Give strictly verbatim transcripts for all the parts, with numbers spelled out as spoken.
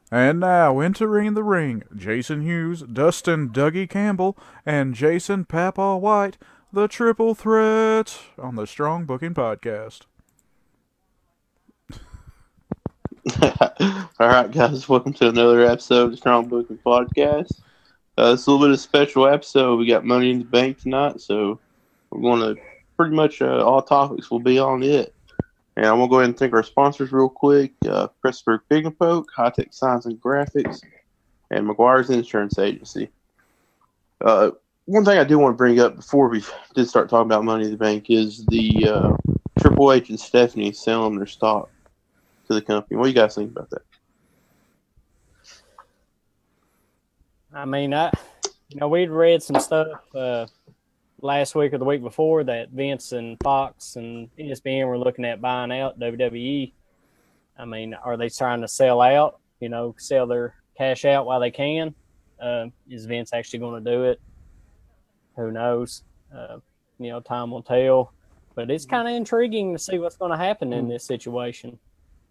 And now entering the ring, Jason Hughes, Dustin Dougie Campbell, and Jason Papa White, the triple threat on the Strong Booking Podcast. All right, guys, welcome to another episode of the Strong Booking Podcast. Uh, it's a little bit of a special episode. We got Money in the Bank tonight, so we're going to pretty much uh, all topics will be on it. And I'm going to go ahead and thank our sponsors real quick. Uh, Pressburg Pig and Poke, High Tech Science and Graphics, and McGuire's Insurance Agency. Uh, one thing I do want to bring up before we did start talking about Money in the Bank is the uh, Triple H and Stephanie selling their stock to the company. What do you guys think about that? I mean, I, you know, we'd read some stuff uh, last week or the week before that Vince and Fox and E S P N were looking at buying out W W E. I mean, are they trying to sell out, you know, sell their cash out while they can? Uh, is Vince actually going to do it? Who knows? Uh, you know, time will tell. But it's kind of intriguing to see what's going to happen in this situation.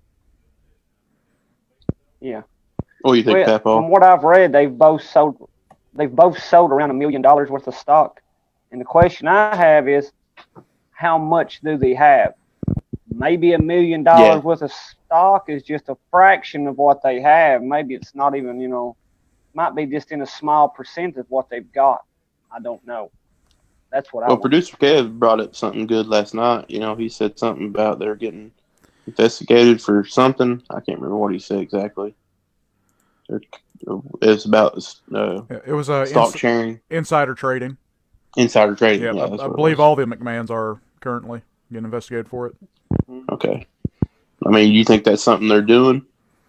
Yeah. What do you think, well, Papo? From what I've read, they've both sold. They've both sold around a million dollars worth of stock. And the question I have is, how much do they have? Maybe a million dollars worth of stock is just a fraction of what they have. Maybe it's not even, you know, might be just in a small percent of what they've got. I don't know. That's what I. Well, want. producer Kev brought up something good last night. You know, he said something about they're getting investigated for something. I can't remember what he said exactly. It's about uh, Yeah, it was uh, stock ins- sharing, insider trading. insider trading. Yeah, Yeah, I, that's I what it believe was. all the McMahons are currently getting investigated for it. Okay. I mean, you think that's something they're doing?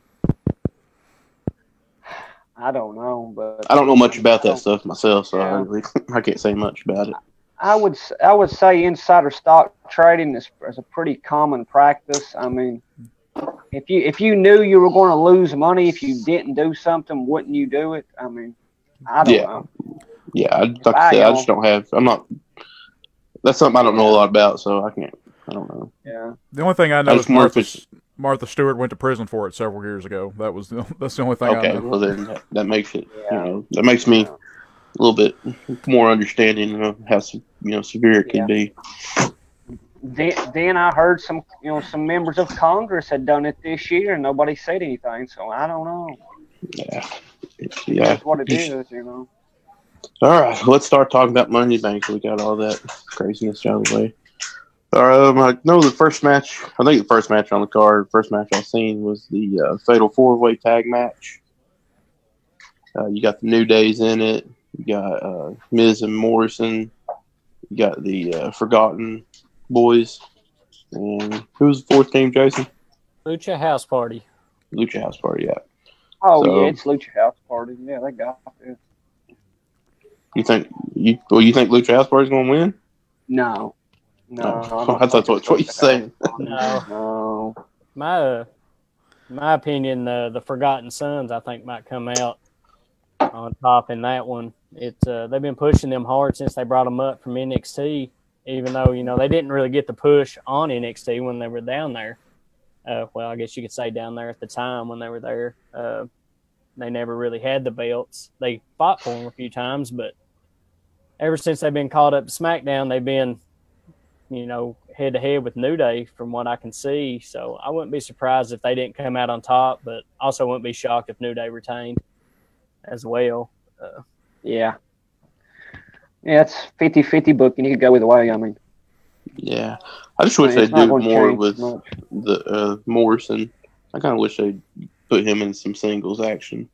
I don't know, but I don't know much about I that don't- stuff myself, so Yeah. I, really, I can't say much about it. I would s- I would say insider stock trading is, is a pretty common practice. I mean, if you if you knew you were going to lose money if you didn't do something, wouldn't you do it? I mean, I don't Yeah. know. Yeah, I, like I, I said, you I know- just don't have. I'm not. That's something I don't know a lot about, so I can't. I don't know. Yeah. The only thing I know I is just wonder if Martha, it's Martha Stewart went to prison for it several years ago. That was the, that's the only thing I okay. know. Well, then that, that makes it. Yeah. You know, that makes me Yeah. a little bit more understanding of how se- you know severe it Yeah. could be. Then, then I heard some you know some members of Congress had done it this year and nobody said anything. So I don't know. Yeah. Yeah. That's what it is, you know. All right, let's start talking about Money in the Bank. We got all that craziness out of the way. Um, I know the first match. I think the first match on the card, first match I seen was the uh, Fatal Four Way Tag match. Uh, you got the New Days in it. You got uh, Miz and Morrison. You got the uh, Forgotten Boys. And who was the fourth team, Jason? Lucha House Party. Lucha House Party. Yeah. Oh So- yeah, it's Lucha House Party. Yeah, they got it. You think you? Well, you think Lucha House Party's gonna win? No. No. Oh, don't I thought think that's what, it's what you Lucha saying. House Party. No. No. My uh, my opinion, uh, the Forgotten Sons, I think, might come out on top in that one. It's uh, they've been pushing them hard since they brought them up from N X T, even though you know they didn't really get the push on N X T when they were down there. Uh, well, I guess you could say down there at the time when they were there. Uh, they never really had the belts. They fought for them a few times, but ever since they've been called up to SmackDown, they've been, you know, head to head with New Day from what I can see. So I wouldn't be surprised if they didn't come out on top, but also wouldn't be shocked if New Day retained as well. Uh, Yeah. Yeah, it's fifty-fifty booking. You could go either way. I mean, Yeah, I just wish it's they'd not do going to more change with much. the uh, Morrison. I kind of wish they'd put him in some singles action.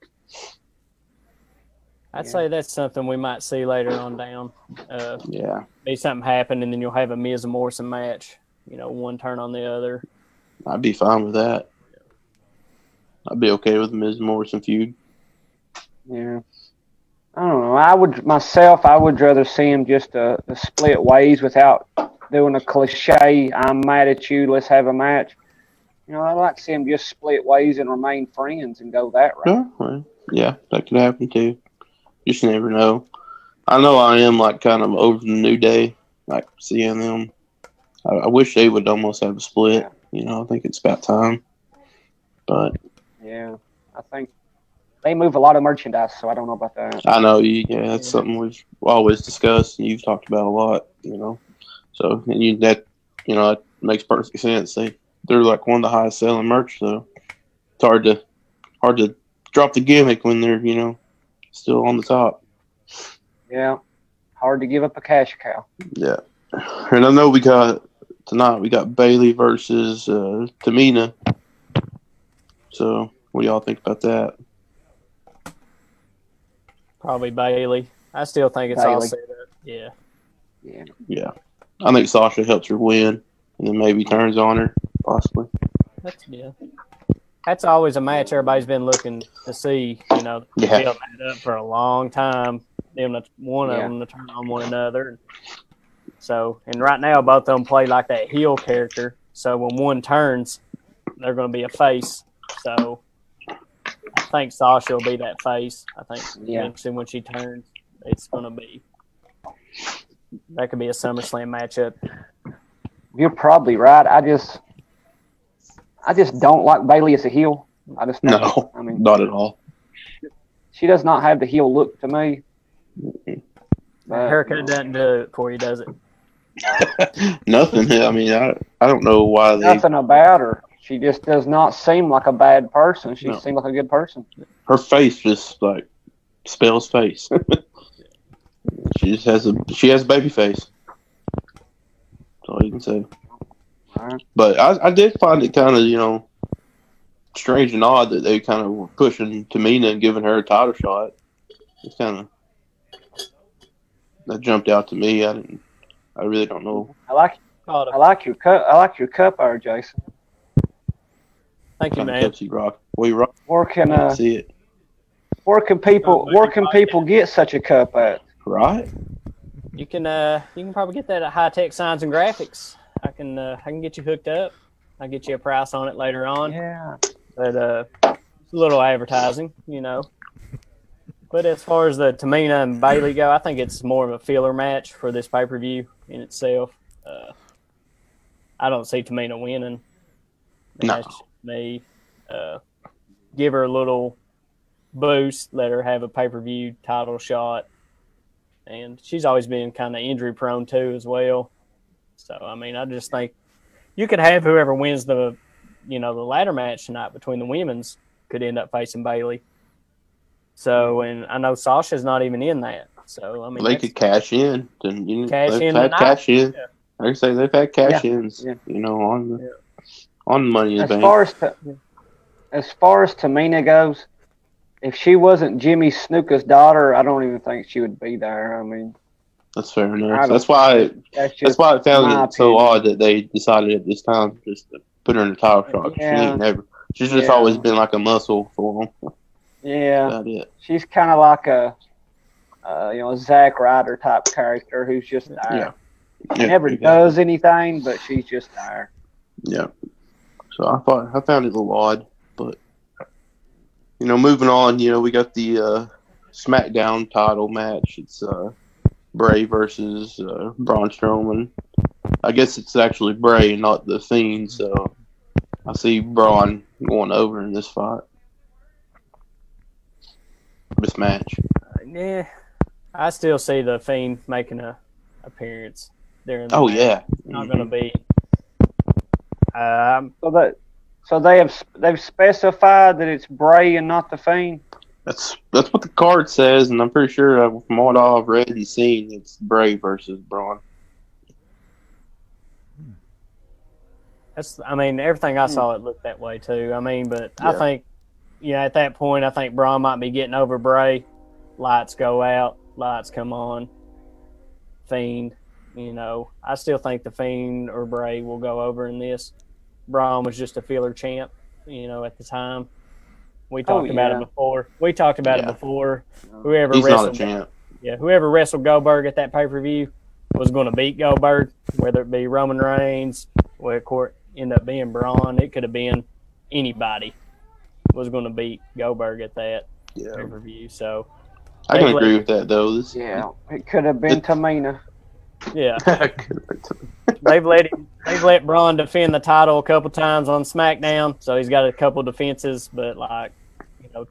I'd Yeah. say that's something we might see later on down. Uh, Yeah, be something happen, and then you'll have a Miz and Morrison match. You know, one turn on the other. I'd be fine with that. I'd be okay with the Miz Morrison feud. Yeah. I don't know. I would myself. I would rather see him just uh, split ways without doing a cliche. I'm mad at you. Let's have a match. You know, I'd like to see him just split ways and remain friends and go that route. Yeah, well, yeah, that could happen too. Just never know. I know I am like kind of over the New Day, like seeing them. I, I wish they would almost have a split. You know, I think it's about time. But Yeah, I think they move a lot of merchandise, so I don't know about that. I know, you, yeah, that's something we've always discussed and you've talked about a lot, you know. So, and you, that, you know, that makes perfect sense. They, they're like one of the highest selling merch, so it's hard to, hard to drop the gimmick when they're, you know, still on the top. Yeah. Hard to give up a cash cow. Yeah. And I know we got, tonight we got Bailey versus uh, Tamina. So, what do y'all think about that? Probably Bailey. I still think it's Bailey. all set up. Yeah. Yeah. Yeah. I think Sasha helps her win and then maybe turns on her, possibly. That's yeah. That's always a match everybody's been looking to see. You know, Yeah. build that up for a long time. Them to, one of Yeah. them to turn on one another. So, and right now both of them play like that heel character. So when one turns, they're going to be a face. So I think Sasha will be that face. I think Yeah. eventually when she turns, it's going to be that could be a SummerSlam matchup. You're probably right. I just, I just don't like Bailey as a heel. I just don't. No, I mean, not at all. she does not have the heel look to me. Her But, haircut doesn't do it for you, does it? Nothing. I mean, I I don't know why they. nothing about her. She just does not seem like a bad person. She No. seems like a good person. Her face just like spells face. She just has a she has a baby face. That's all you can say. All right. But I, I did find it kind of, you know, strange and odd that they kind of were pushing Tamina and giving her a title shot. It's kind of that jumped out to me. I didn't. I really don't know. I like, Called I a- like your cup. I like your cup art, Jason. Thank you, Kind of man. cups you rock. Well, you rock. Where can I uh, see it. where can people, Oh, where can people get such a cup at? Right? You can uh you can probably get that at High Tech Signs and Graphics. I can uh, I can get you hooked up. I'll get you a price on it later on. Yeah. But uh it's a little advertising, you know. But as far as the Tamina and Bailey go, I think it's more of a filler match for this pay per view in itself. Uh, I don't see Tamina winning. And No. That's just me. Uh, give her a little boost, let her have a pay per view title shot. And she's always been kind of injury prone too, as well. So I mean, I just think you could have whoever wins the, you know, the ladder match tonight between the women's could end up facing Bailey. So, and I know Sasha's not even in that. So I mean, They that's- could cash in. Then you know, Cash they've in had tonight. cash in. Yeah. Like I say, they've had cash ins. Yeah. You know, on the on the Money in the As Bank. far as to, as far as Tamina goes, if she wasn't Jimmy Snuka's daughter, I don't even think she would be there. I mean, That's fair I enough. don't- That's why. that's That's just why I found my it so opinion. odd that they decided at this time just to put her in the title shot. 'Cause She Yeah. ain't never. She's just Yeah. always been like a muscle for them. yeah. About it. She's kind of like a, uh, you know, Zack Ryder type character who's just there. Yeah. She Yeah, never exactly. does anything, but she's just there. Yeah. So I thought I found it a little odd, but you know, moving on. You know, we got the uh, SmackDown title match. It's uh, Bray versus uh, Braun Strowman. I guess it's actually Bray, not the Fiend. So I see Braun going over in this fight. This match. yeah, I still see the Fiend making a appearance during the Oh match. yeah. It's not going to be. Um, So that, so they have they've specified that it's Bray and not the Fiend. That's that's what the card says, and I'm pretty sure uh, from what I've read and seen, it's Bray versus Braun. That's, I mean, everything I saw, it looked that way too. I mean, but I Yeah. think, you know, at that point, I think Braun might be getting over Bray. Lights go out, lights come on. Fiend, you know, I still think the Fiend or Bray will go over in this. Braun was just a filler champ, you know, at the time. We talked Oh, about yeah. it before. We talked about Yeah. it before. Whoever He's not a wrestled, champ. yeah, whoever wrestled Goldberg at that pay per view was going to beat Goldberg, whether it be Roman Reigns, where of course end up being Braun. It could have been anybody was going to beat Goldberg at that Yeah, pay per view. So I can They've agree let- with that though. This, Yeah, it could have been It- Tamina. yeah, they've let him, they've let Braun defend the title a couple times on SmackDown, so he's got a couple defenses. But like, you know,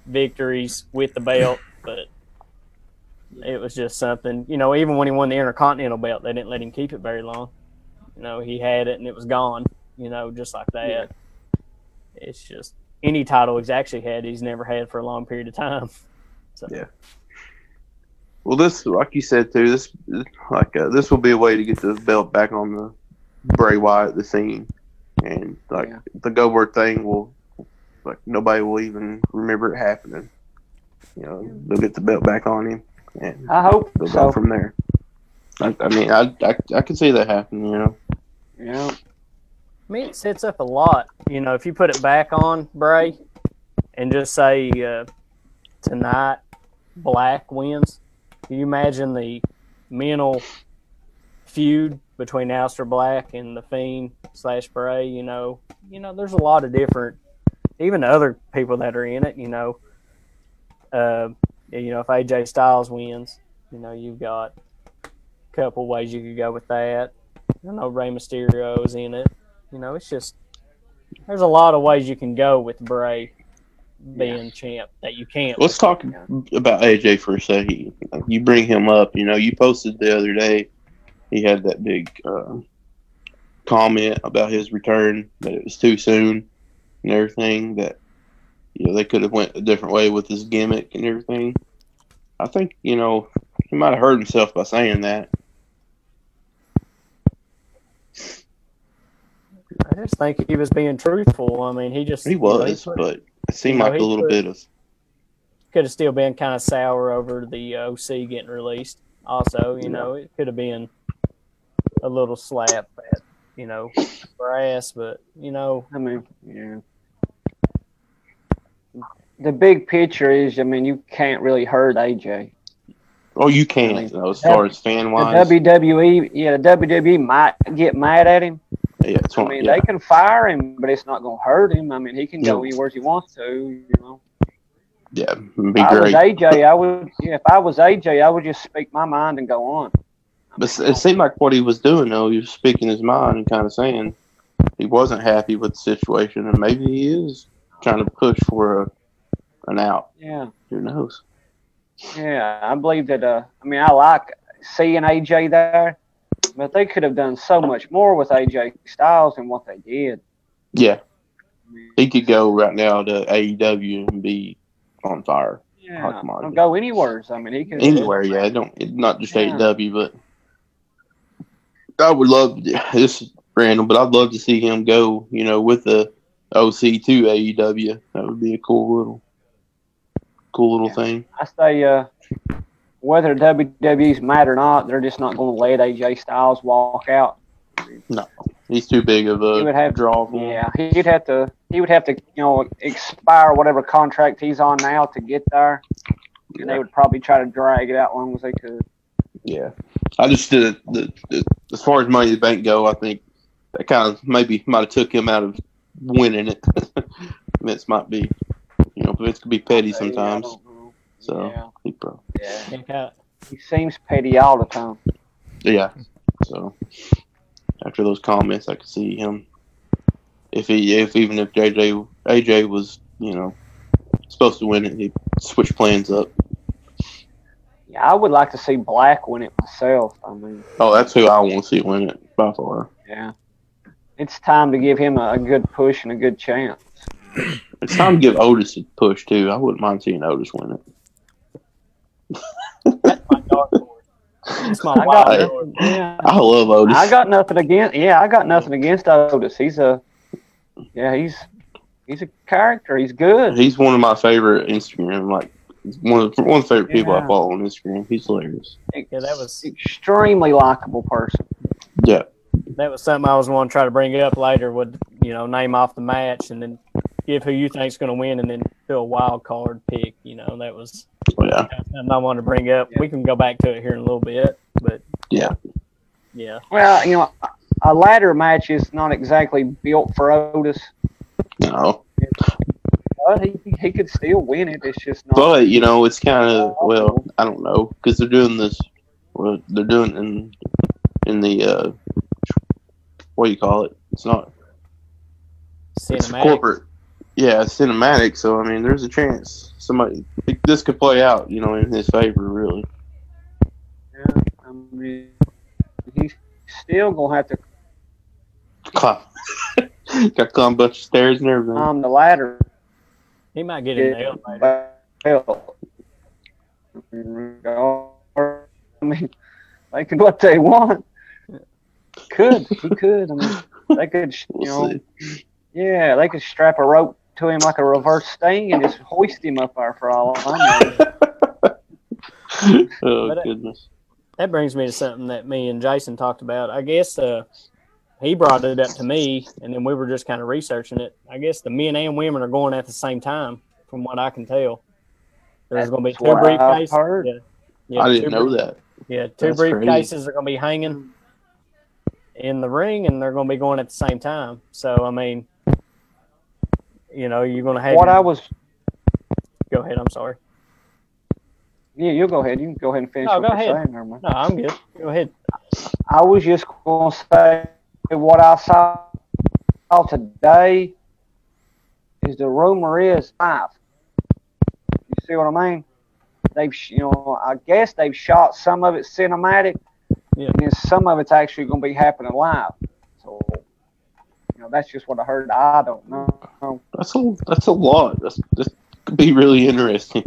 victories with the belt, but it was just something, you know, even when he won the Intercontinental belt, they didn't let him keep it very long. You know, he had it and it was gone, you know, just like that. Yeah. It's just any title he's actually had, he's never had for a long period of time. So. Yeah. Well, this, like you said too, this like uh, this will be a way to get the belt back on the Bray Wyatt the scene, and like yeah. the Goldberg thing will, like nobody will even remember it happening. You know, they'll get the belt back on him, and I hope they'll so. go from there. I, I mean, I, I I can see that happening. You know. Yeah. I mean, it sets up a lot. You know, if you put it back on Bray and just say uh, tonight Black wins, can you imagine the mental feud between Aleister Black and the Fiend slash Bray? You know, you know, there's a lot of different, even the other people that are in it. You know, uh, you know, if A J Styles wins, you know, you've got a couple ways you could go with that. I know Rey Mysterio's in it. You know, it's just there's a lot of ways you can go with Bray being yeah. champ that you can't. Let's talk about A J for a second. You bring him up. You know, you posted the other day. He had that big uh, comment about his return, that it was too soon and everything. That you know they could have went a different way with his gimmick and everything. I think you know he might have hurt himself by saying that. I just think he was being truthful. I mean, he just... He was, you know, he put, but it seemed like know, a little put, bit of... Could have still been kind of sour over the O C getting released. Also, you yeah. know, it could have been a little slap at, you know, brass, but, you know... I mean, yeah. The big picture is, I mean, you can't really hurt A J. Oh, you can't, I mean, though, as far w- as fan-wise. The W W E, yeah, the W W E might get mad at him. Yeah, I mean, yeah. they can fire him, but it's not going to hurt him. I mean, he can go anywhere he wants to, you know. Yeah, it'd be if great. I was A J, I would, yeah, if I was A J, I would just speak my mind and go on. I but mean, it seemed like what he was doing, though, he was speaking his mind and kind of saying he wasn't happy with the situation, and maybe he is trying to push for a, an out. Yeah. Who knows? Yeah, I believe that, uh, I mean, I like seeing A J there. But they could have done so much more with A J Styles than what they did. Yeah. He could go right now to A E W and be on fire. Yeah. Don't go anywhere. I mean, he could. Anywhere, yeah. Don't, not just yeah. A E W, but I would love to, this is random, but I'd love to see him go, you know, with the O C to A E W. That would be a cool little, cool little yeah. thing. I say, uh, whether W W E's mad or not, they're just not going to let A J Styles walk out. No, he's too big of a he would have, draw for Yeah, him. he'd have to. He would have to, you know, expire whatever contract he's on now to get there, and yeah. they would probably try to drag it out as long as they could. Yeah, I just did uh, the, the as far as Money in the Bank go, I think that kind of maybe might have took him out of winning it. Vince might be, you know, Vince could be petty sometimes. So yeah. he probably yeah. He seems petty all the time. Yeah. So after those comments, I could see him. If he, if even if J J A J was, you know, supposed to win it, he'd switch plans up. Yeah, I would like to see Black win it myself. I mean, oh, that's who I want to see win it by far. Yeah, it's time to give him a, a good push and a good chance. It's time to give Otis a push too. I wouldn't mind seeing Otis win it. That's my dark horse. It's my I, wild got, yeah. I love Otis. I got nothing against. Yeah, I got nothing against Otis. He's a, yeah, he's he's a character. He's good. He's one of my favorite Instagram. Like one of one of the favorite people yeah. I follow on Instagram. He's hilarious. Yeah, that was extremely likable person. Yeah, that was something I was going to try to bring it up later. Would you know name off the match and then give who you think's going to win, and then do a wild card pick. You know, that was oh, yeah. something I wanted to bring up. Yeah. We can go back to it here in a little bit, but yeah, yeah. Well, you know, a ladder match is not exactly built for Otis. No, but he he could still win it. It's just not. But you know, it's kind of well, I don't know, because they're doing this. Well, they're doing in in the uh, what do you call it? It's not. It's corporate. yeah, cinematic. So I mean, there's a chance somebody this could play out, you know, in his favor, really. Yeah, I mean, he's still gonna have to Climb. Got to climb a bunch of stairs and everything. climb the ladder. He might get in the elevator. Well, I mean, they can do what they want. Could he could? I mean, they could, you We'll know, see. yeah, they could strap a rope to him like a reverse sting and just hoist him up there for all I know. Oh But, uh, goodness. That brings me to something that me and Jason talked about. I guess uh, he brought it up to me, and then we were just kind of researching it. I guess the men and women are going at the same time, from what I can tell. There's going to be That's two what I've briefcases. heard. Yeah, yeah, I two didn't know brief- that. Yeah, two That's briefcases crazy. are going to be hanging in the ring, and they're going to be going at the same time. So, I mean, you know, you're going to have. What your- I was, Go ahead. I'm sorry. yeah, you go ahead. You can go ahead and finish No, what go you're ahead. saying there, man. No, I'm good. Go ahead. I was just going to say what I saw today is the rumor is five. You see what I mean? They've, you know, I guess they've shot some of it cinematic, Yeah. and then some of it's actually going to be happening live. So, you know, that's just what I heard. I don't know. That's a that's a lot. That's that could be really interesting.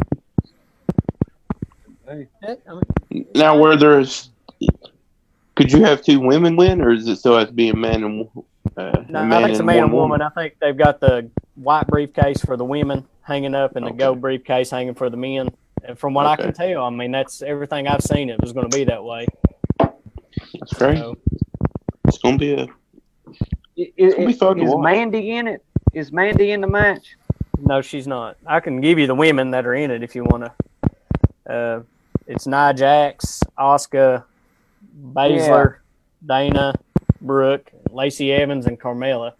Yeah, I mean, Now, where there's, could you have two women win, or does it still have to be a man and uh, No, a I man think it's a and man one and woman. woman? I think they've got the white briefcase for the women hanging up and the Okay. gold briefcase hanging for the men. And from what I Okay. can tell, I mean, that's everything I've seen. It was going to be that way. That's great. So, It's gonna be a Is, gonna be fun to is watch. Mandy in it? Is Mandy in the match? no, she's not. I can give you the women that are in it if you want to. Uh, it's Nia Jax, Asuka, Baszler, Dana, Brooke, Lacey Evans, and Carmella.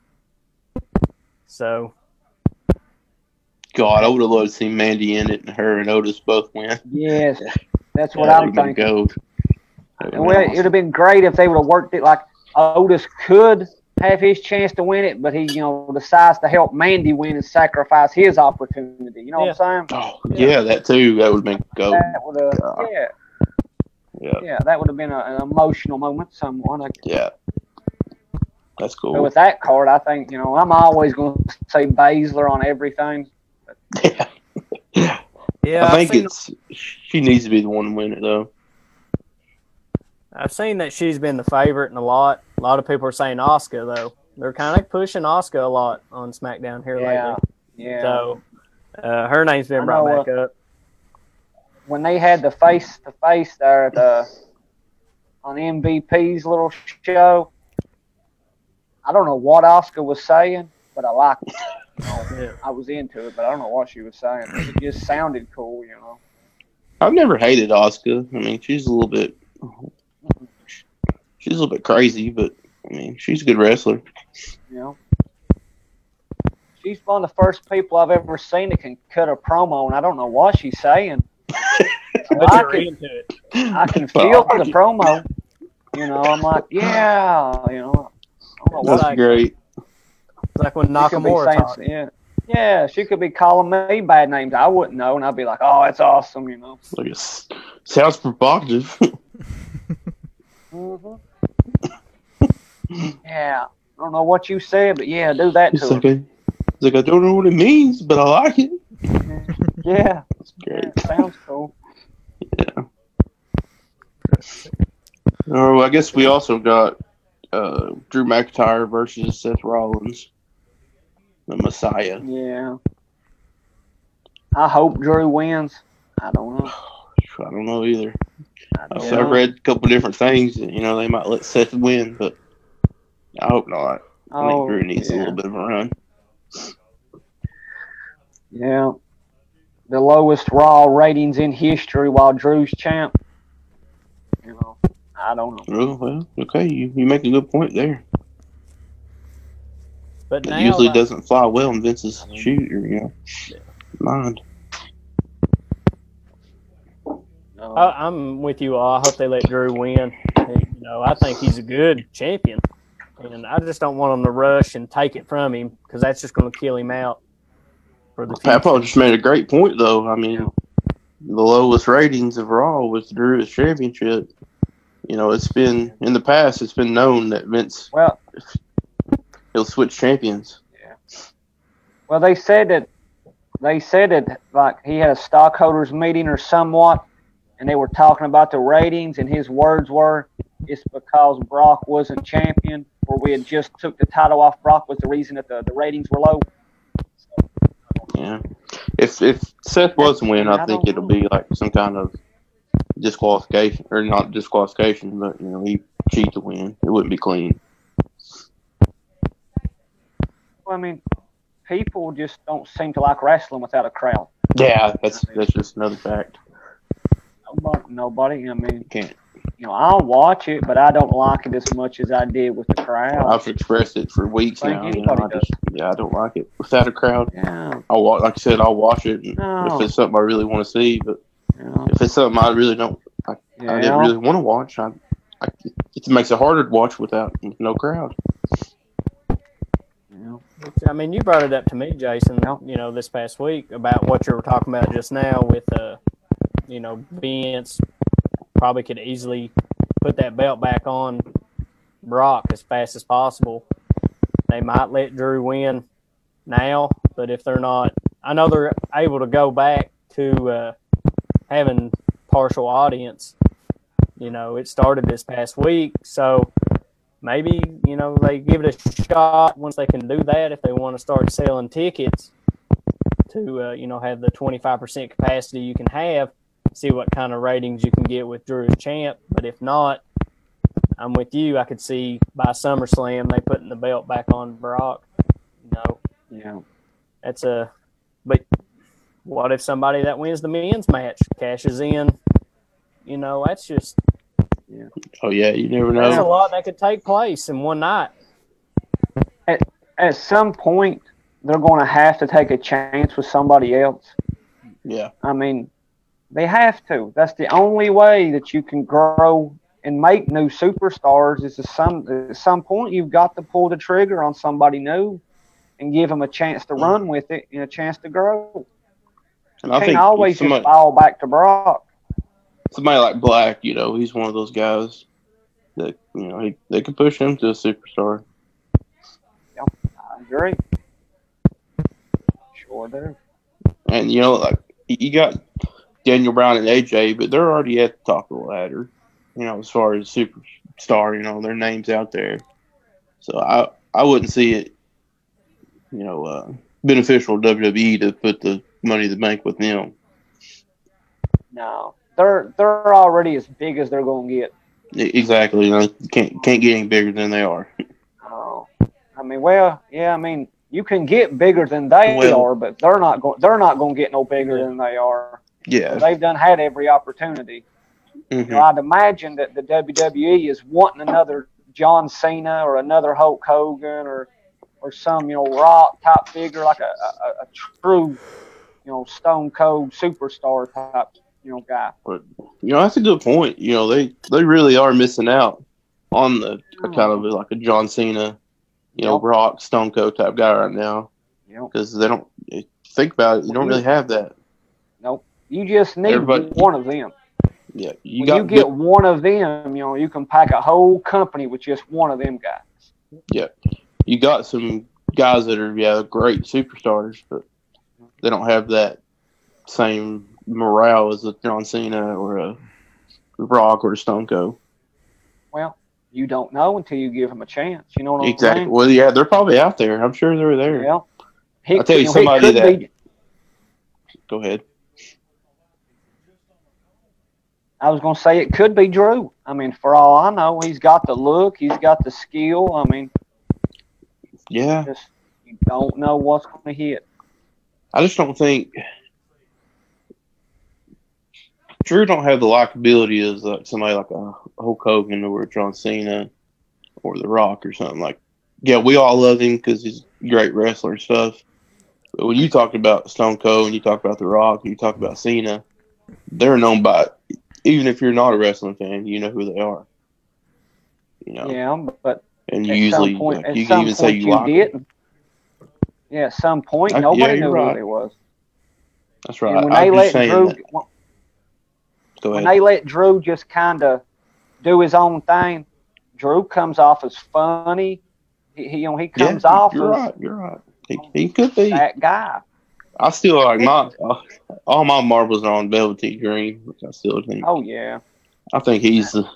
So, God. I would have loved to see Mandy in it, and her and Otis both win. Yes, that's what That I'm would've been thinking. gold. That would've Well, been it would awesome. have been great if they would have worked it like Otis could have his chance to win it, but he, you know, decides to help Mandy win and sacrifice his opportunity. You know what I'm saying? Oh yeah, that too. That would have been gold. That would have, God. yeah, Yeah, yeah, that would have been a, an emotional moment. Someone. Like, yeah. That's but cool. with that card, I think you know I'm always going to say Baszler on everything. Yeah. yeah, I I've think seen, it's she needs to be the one to win it though. I've seen that she's been the favorite and a lot. A lot of people are saying Asuka, though. They're kind of pushing Asuka a lot on SmackDown here Yeah, lately. yeah. So uh, her name's been I brought know, back up. When they had the face to face there at the, on M V P's little show, I don't know what Oscar was saying, but I liked it. You know, Yeah. I was into it, but I don't know what she was saying. It just sounded cool, you know. I've never hated Asuka. I mean, she's a little bit, she's a little bit crazy, but I mean, she's a good wrestler. You know. She's one of the first people I've ever seen that can cut a promo, and I don't know what she's saying. But I you're can, into it. I can But I feel like the it. promo. You know, I'm like, yeah, you know. I don't know what That's like- great. It's like when She could be Nakamura saying- talked. yeah, yeah, she could be calling me bad names I wouldn't know, and I'd be like, "Oh, that's awesome," you know. Like it sounds provocative. hmm Yeah, I don't know what you said, but yeah, do that It's to like, her. I, it's like I don't know what it means, but I like it. Yeah, It's great. yeah, sounds cool. Oh, I guess we also got uh, Drew McIntyre versus Seth Rollins, the Messiah. Yeah, I hope Drew wins. I don't know. I don't know either. I I've don't I've know. read a couple different things. That, you know, they might let Seth win, but I hope not. I think Oh, Drew needs a yeah. little bit of a run. Yeah, the lowest Raw ratings in history while Drew's champ. You know, I don't know. Oh, well, okay, you, you make a good point there. But It now, usually uh, doesn't fly well in Vince's shoot or, you know, mind. No. I, I'm with you all. I hope they let Drew win. You know, I think he's a good champion, and I just don't want them to rush and take it from him because that's just going to kill him out. for the future. Papa just made a great point, though. I mean, the lowest ratings overall was the Druids Championship. You know, it's been in the past. It's been known that Vince Well, he'll switch champions. well, they said that they said that like he had a stockholders meeting or somewhat, and they were talking about the ratings, and his words were, "It's because Brock wasn't champion, or we had just took the title off Brock was the reason that the, the ratings were low." Yeah. If if Seth was to win, I I think don't it'll know. be like some kind of disqualification, or not disqualification, but you know he cheat to win. It wouldn't be clean. Well, I mean, people just don't seem to like wrestling without a crowd. Yeah, that's that's just another fact. Nobody, nobody. I mean, Can't. you know, I'll watch it, but I don't like it as much as I did with the crowd. I've expressed it for weeks Like now. You know, anybody I just, yeah, I don't like it without a crowd. Yeah, I'll wa- like I said, I'll watch it and No. if it's something I really want to see. But yeah, if it's something I really don't, I, I yeah. didn't really want to watch. I, I, it makes it harder to watch without no crowd. yeah. I mean, you brought it up to me, Jason, you know, this past week about what you were talking about just now with, uh, you know, Vince probably could easily put that belt back on Brock as fast as possible. They might let Drew win now, but if they're not, I know they're able to go back to uh, having partial audience. You know, it started this past week, so maybe, you know, they give it a shot once they can do that if they want to start selling tickets to, uh, you know, have the twenty-five percent capacity you can have, see what kind of ratings you can get with Drew as champ. But if not, I'm with you. I could see by SummerSlam they putting the belt back on Brock. You know, Yeah. that's a – but what if somebody that wins the men's match cashes in? You know, that's just – Oh yeah, you never There's a know. lot that could take place in one night. At some point, they're going to have to take a chance with somebody else. Yeah, I mean, they have to. That's the only way that you can grow and make new superstars is at some, at some point you've got to pull the trigger on somebody new and give them a chance to run with it and a chance to grow. and You I can't think always somebody, just fall back to Brock. somebody like Black, you know, he's one of those guys that you know he, they could push him to a superstar. I agree. Sure do. And you know, like you got Daniel Bryan and A J, but they're already at the top of the ladder. You know, as far as superstar, you know, their names out there. So I I wouldn't see it, you know, uh, beneficial to W W E to put the Money in the Bank with them. No, they're they're already as big as they're going to get. E- Exactly. You know, can't can't get any bigger than they are. Oh, I mean, well, yeah, I mean, you can get bigger than they Well- are, but they're not going. They're not going to get no bigger than they are. Yeah. They've done had every opportunity. Mhm. You know, I'd imagine that the W W E is wanting another John Cena or another Hulk Hogan or or some you know Rock type figure like a, a, a true you know Stone Cold superstar type you know guy. But you know, that's a good point. You know, they they really are missing out on the a kind of like a John Cena, you know, Yep. Brock, Stone Cold type guy right now You know, because they don't think about it. You don't really have that. nope. You just need Everybody- one of them. Yeah, you When got you get one of them, you know, you can pack a whole company with just one of them guys. you got some guys that are yeah great superstars, but they don't have that same morale as a John Cena or a Brock or a Stone Cold. Well, you don't know until you give them a chance. You know what I'm Exactly. saying? Well, yeah, they're probably out there. I'm sure they're there. Yeah. He, I'll tell you know, he somebody could that- be- Go ahead. I was going to say it could be Drew. I mean, for all I know, he's got the look, he's got the skill. I mean, Yeah, just you don't know what's going to hit. I just don't think Drew don't have the likability as like somebody like a Hulk Hogan or a John Cena or The Rock or something like. Yeah, we all love him because he's a great wrestler and stuff. But when you talk about Stone Cold and you talk about The Rock and you talk about Cena, they're known by. Even if you're not a wrestling fan, you know who they are. You know, Yeah, but and you at usually some point, like, at you can some even say point you you like them. didn't. Yeah, at some point, I, nobody yeah, knew you're who right. they was. That's right. And when I'm they just let saying Drew, that. Go when ahead. they let Drew just kind of do his own thing, Drew comes off as funny. He, he you know, he comes yeah, off you're as right. You're right. He, he could be. that guy. I still like my all my marbles are on Velveteen Dream, which I still think. Oh yeah. I think he's the.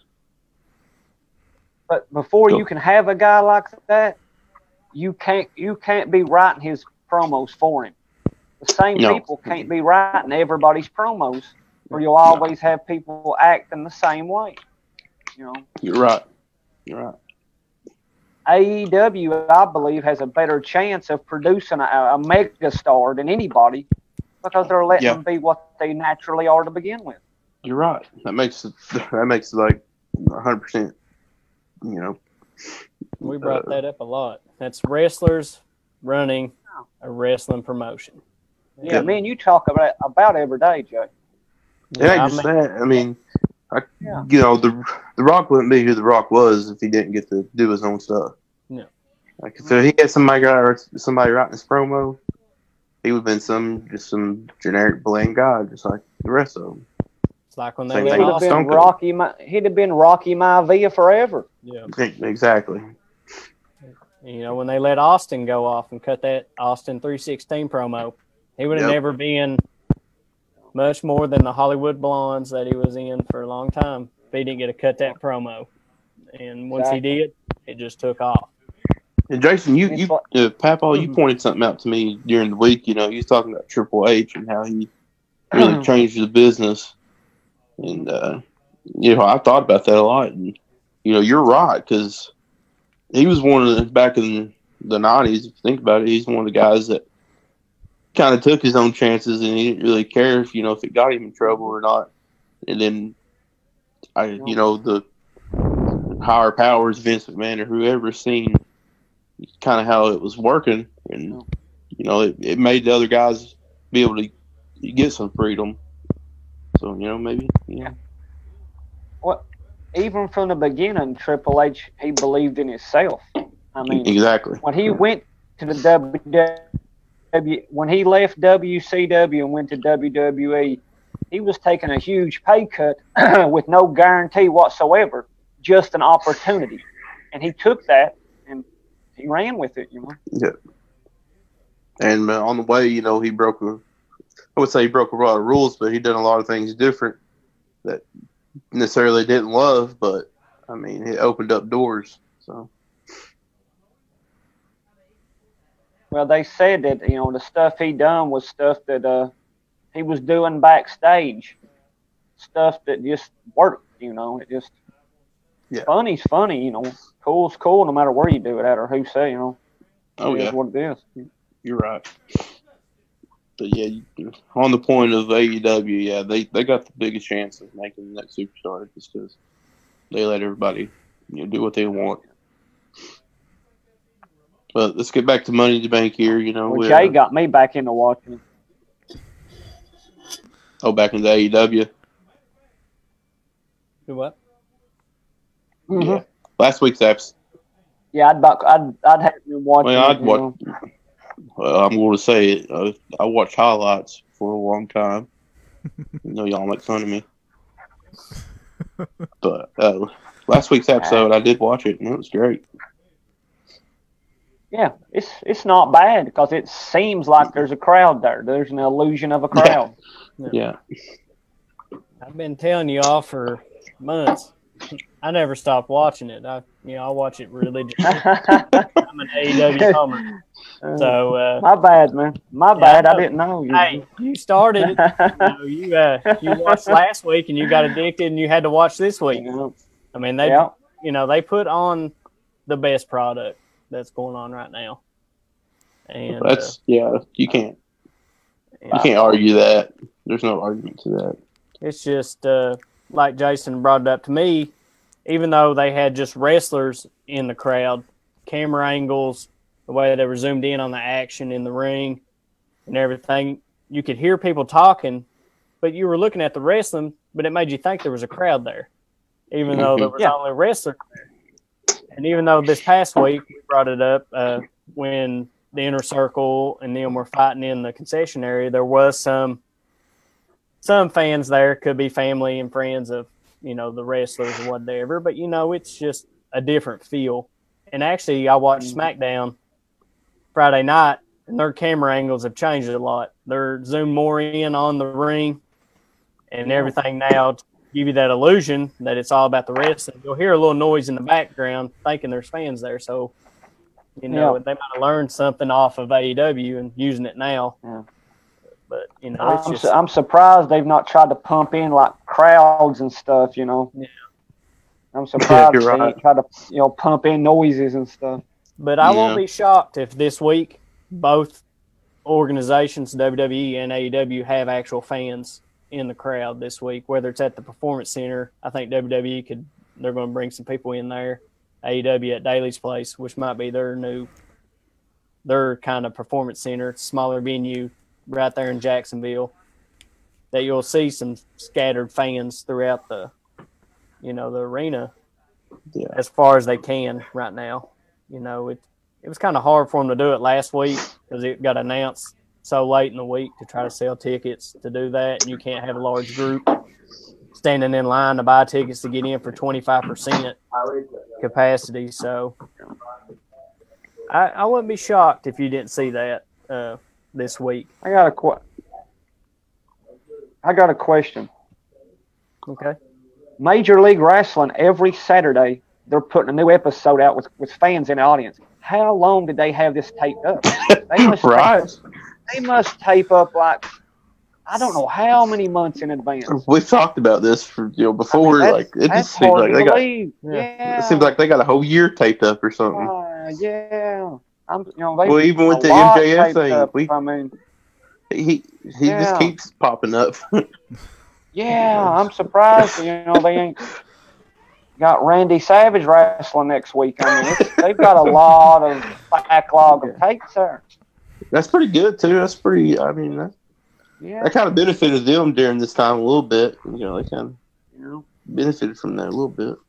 But before Go. you can have a guy like that, you can't you can't be writing his promos for him. The same No. people can't be writing everybody's promos, or you'll always have people acting the same way. You know. You're right. You're right. A E W, I believe, has a better chance of producing a, a mega star than anybody because they're letting Yeah. them be what they naturally are to begin with. You're right. That makes it. That makes it like one hundred percent. You know. We brought uh, that up a lot. That's wrestlers running a wrestling promotion. Yeah, Yeah. me and you talk about about every day, Jay. It ain't I just mean, that. I mean, I, Yeah. you know, the the Rock wouldn't be who the Rock was if he didn't get to do his own stuff. No. Like if he had somebody got somebody writing his promo, he would have been some just some generic bland guy, just like the rest of them. It's like when they Same let thing He'd with have Austin. been Stone Cold. Rocky. Ma- he'd have been Rocky Maivia forever. Yeah. Exactly. You know, when they let Austin go off and cut that Austin three sixteen promo, he would have Yep. never been much more than the Hollywood Blondes that he was in for a long time if he didn't get to cut that promo. And once Exactly. he did, it just took off. And Jason, you It's you like- uh, Papa, you Mhm. pointed something out to me during the week. You know, you was talking about Triple H and how he really changed the business. And uh, you know, I thought about that a lot. And you know, you're right because he was one of the back in the nineties. If you think about it, he's one of the guys that kind of took his own chances, and he didn't really care if you know if it got him in trouble or not. And then, I you know the higher powers, Vince McMahon or whoever, seen kind of how it was working, and you know it, it made the other guys be able to get some freedom. So you know maybe yeah. Well, even from the beginning, Triple H, he believed in himself. I mean, Exactly. when he went to the W W, when he left W C W and went to W W E, he was taking a huge pay cut with no guarantee whatsoever, just an opportunity, and he took that and he ran with it. You know. Yeah. And uh, on the way, you know, he broke a. I would say he broke a lot of rules, but he did a lot of things different that necessarily didn't love. But I mean, it opened up doors. So Well, they said that you know the stuff he done was stuff that uh, he was doing backstage, stuff that just worked. You know, it just Yeah. funny's funny. You know, cool's cool, no matter where you do it at or who say. You know, oh it yeah, is what it is. you're right. But yeah, you- on the point of A E W, yeah, they, they got the biggest chance of making the next superstar just because they let everybody you know do what they want. But let's get back to Money in the Bank here. You know, Well, we, Jay uh, got me back into watching. oh, back into A E W. Do what? Mhm. Yeah, last week's episode. Yeah, I'd back, I'd I'd have been watching. Well, it, I'd you watch. know. Well, I'm going to say it. Uh, I watched highlights for a long time. You know, y'all make fun of me. But uh, last week's episode, I did watch it, and it was great. Yeah, it's it's not bad because it seems like there's a crowd there. There's an illusion of a crowd. Yeah. I've been telling you all for months. I never stopped watching it. I, you know, I watch it religiously. I'm an A E W homer. So, uh, My bad, man. My Yeah, bad. I I, know. didn't know you. hey, you started it. You know, you uh, you watched last week and you got addicted and you had to watch this week. Yeah. I mean, they, Yeah. you know, they put on the best product that's going on right now. And That's, uh, yeah, you can't, you yeah, can't argue that. There's no argument to that. it's just uh, like Jason brought it up to me. Even though they had just wrestlers in the crowd, camera angles, the way they were zoomed in on the action in the ring and everything, you could hear people talking, but you were looking at the wrestling, but it made you think there was a crowd there, even though there was Yeah. only a wrestler there. And even though this past week we brought it up uh, when the inner circle and them were fighting in the concession area, there was some some fans there, could be family and friends of, you know, the wrestlers or whatever, but, you know, it's just a different feel. And actually, I watched SmackDown Friday night, and their camera angles have changed a lot. They're zoomed more in on the ring and everything now to give you that illusion that it's all about the wrestling. You'll hear a little noise in the background thinking there's fans there. So, you know, yeah. they might have learned something off of A E W and using it now. Yeah. But, you know, it's I'm, just, su- I'm surprised they've not tried to pump in like crowds and stuff, you know. Yeah. I'm surprised Yeah, they right. ain't tried to, you know, pump in noises and stuff. But I Yeah. won't be shocked if this week both organizations, W W E and A E W, have actual fans in the crowd this week, whether it's at the Performance Center. I think W W E could, they're going to bring some people in there. A E W at Daly's Place, which might be their new, their kind of Performance Center, smaller venue right there in Jacksonville, that you'll see some scattered fans throughout the, you know, the arena Yeah. as far as they can right now. You know, it it was kind of hard for them to do it last week because it got announced so late in the week to try to sell tickets to do that. And you can't have a large group standing in line to buy tickets to get in for twenty-five percent capacity. So I, I wouldn't be shocked if you didn't see that uh, this week. I got a qu- I got a question. Okay. Major League Wrestling, every Saturday, they're putting a new episode out with, with fans in the audience. How long did they have this taped up? They must Right. tape up, they must tape up like, I don't know how many months in advance. We've talked about this for you know before. That's- like it that's just seems hard like to they got. believe. Yeah. Yeah. It seems like they got a whole year taped up or something. Uh, yeah. I'm, you know, they, Well, even with a the lot M J F taped thing, up. we- I mean, He he Yeah. just keeps popping up. yeah, I'm surprised. You know, they ain't got Randy Savage wrestling next week. I mean, it's, they've got a lot of backlog of tapes there. That's pretty good too. That's pretty. I mean, that, Yeah, that kind of benefited them during this time a little bit. You know, they kind of you know. benefited from that a little bit.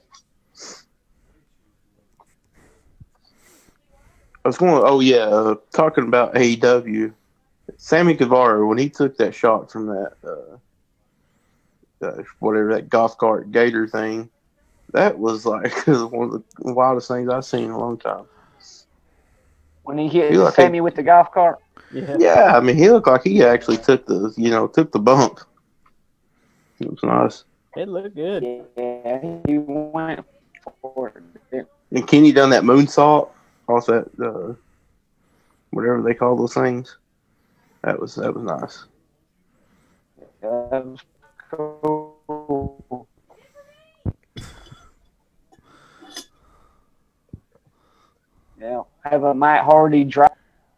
I was going. Oh yeah, uh, talking about A E W. Sammy Guevara, when he took that shot from that, uh, uh, whatever that golf cart gator thing, that was like one of the wildest things I've seen in a long time. When he hit Feel like Sammy with the golf cart. Yeah. Yeah, I mean, he looked like he actually took the, you know, took the bump. It was nice. It looked good. Yeah, he went for it. And Kenny done that moonsault off that, uh, whatever they call those things. That was that was nice. That was cool. Yeah, have a Matt Hardy drive.